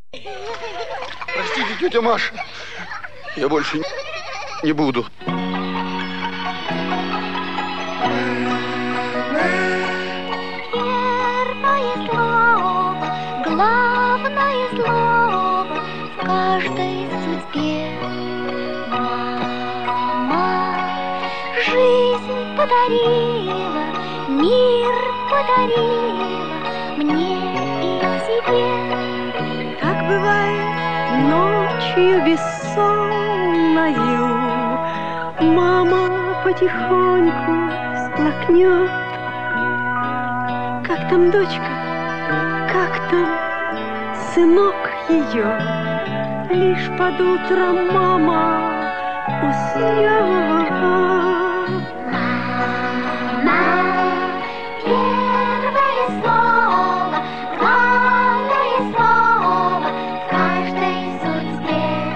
Простите, тетя Маша, я больше не буду. Первое слово, главное слово в каждой судьбе. Мама жизнь подарила, мир подарила мне и тебе. Так бывает ночью бессонною, мама потихоньку всплакнет. Как там дочка, как там сынок ее? Лишь под утром мама уснет. Мама, первое слово, главное слово в каждой судьбе.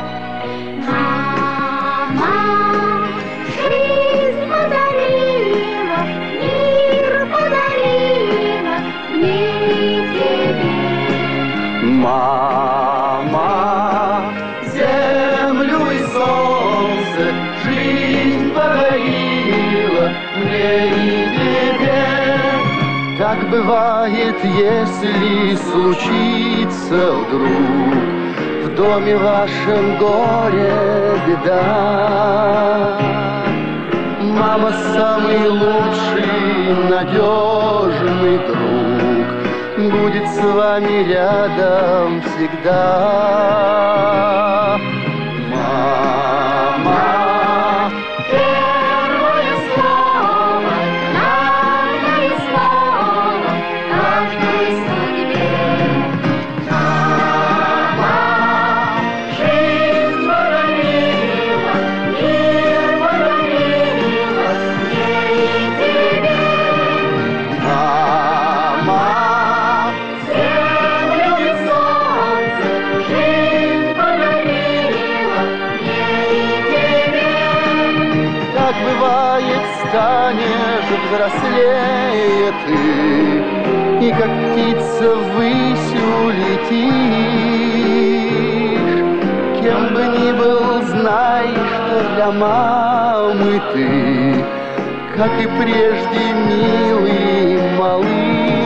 Мама жизнь подарила, мир подарила мне и тебе. Мама, землю и солнце, жизнь подарила мне и тебе. Так бывает, если случится вдруг в доме вашем горе, беда. Мама самый лучший, надежный друг, будет с вами рядом всегда. Мама, Первое слово, главное слово в каждой судьбе. Мама жизнь подарила, мир подарила мне и тебе. мама, Землю и солнце жизнь подарила мне и тебе. так бывает, станешь взрослее ты, и как птица ввысь улетишь. Кем бы ни был, знай, что для мамы ты, как и прежде, милый малыш.